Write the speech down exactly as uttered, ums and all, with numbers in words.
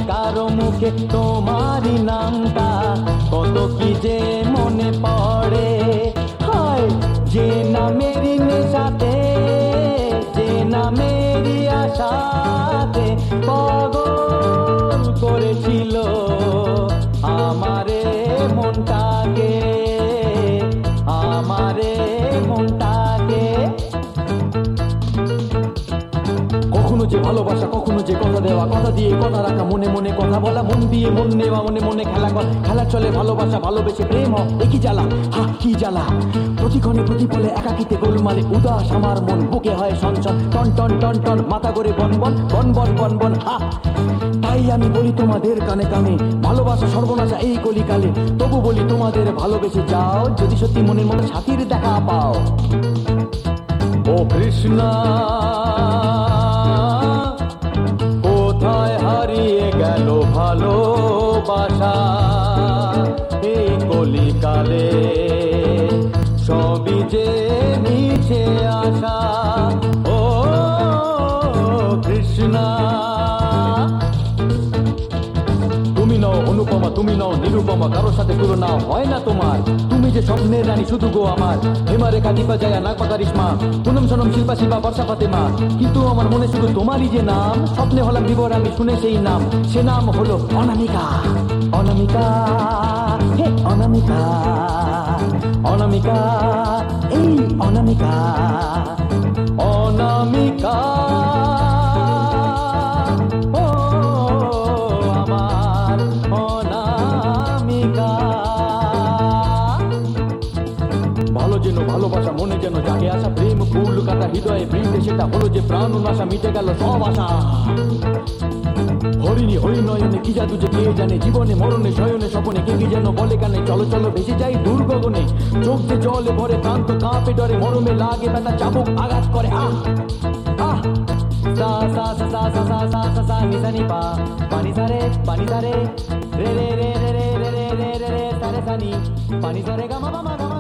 কারো মুখে তোমারই নামটা কত কি যে মনে পড়ে। হয় যে নামেরই নেশাতে, যে নামেরই আশাতে পাগল করেছিল আমারে মনটাকে, আমারে মনটাকে। কখনো যে ভালোবাসা, কখনো যে কথা দেওয়া, কথা দিয়ে কথা রাখা, মনে মনে কথা বলা, মন দিয়ে মন নেওয়া, মনে মনে খেলা করা। খেলা চলে ভালোবাসা, ভালোবেসে প্রেম হয়, একই জ্বালা, হা কি জ্বালা। প্রতিক্ষণে প্রতিফলে একাকিতে গোলমালে উদাস আমার মন, বুকে হয় সঞ্চন, টন টন টন টন, মাথা করে বন বন বন বন বন বন হা। তাই আমি বলি তোমাদের কানে কানে, ভালোবাসা সর্বনাশা এই কলিকালে। তবু বলি তোমাদের ভালোবেসে যাও, যদি সত্যি মনের মতো সাথীর দেখা পাও। ও কৃষ্ণা, কোথায় হারিয়ে গেল ভালোবাসা এই কলিকালে? সবই যে মিছে আশা। ও কৃষ্ণা, তুমি নও অনুপমা, তুমি নও নিরুপমা, কারোর সাথে তুলনা হয় না তোমার। তুমি যে স্বপ্নের রানী শুধু গো আমার, হেমারে কাদিপা যায় নাকপা কারিশমা, পুনম সনম শিল্পা শিল্পা বর্ষা ফাতেমা। কিন্তু আমার মনে শুধু তোমারই যে নাম, স্বপ্নে হলাম বিভোর আমি শুনে সেই নাম, সে নাম হলো অনামিকা। অনামিকা, হে অনামিকা, অনামিকা, এই অনামিকা, অনামিকা। ভালো যেন ভালোবাসা, মনে যেন জাগে আসা, প্রেম ফুল কাটা হৃদয়ে বৃন্দে, সেটা হলো যে প্রাণ নাশা, মিটে গেল সব আশা। হরিণী হরিণয়নে কি জাদু যে কে জানে, জীবনে মরণে শয়নে স্বপনে কে কি যেন বলে কানে, চলো চলো ভেসে যাই দূর গগনে। চোখ যে জলে ভরে, প্রান্ত কাঁপে ডরে, মরমে লাগে ব্যথা, চাবুক আঘাত করে। আহ আহ সা সা সা সা সা সা সা সা সা নি সা নি পা, পানি সারে পানি সারে, রে রে রে রে রে রে রে রে রে রে সারে সা নি, পানি সারে গা মা মা মা।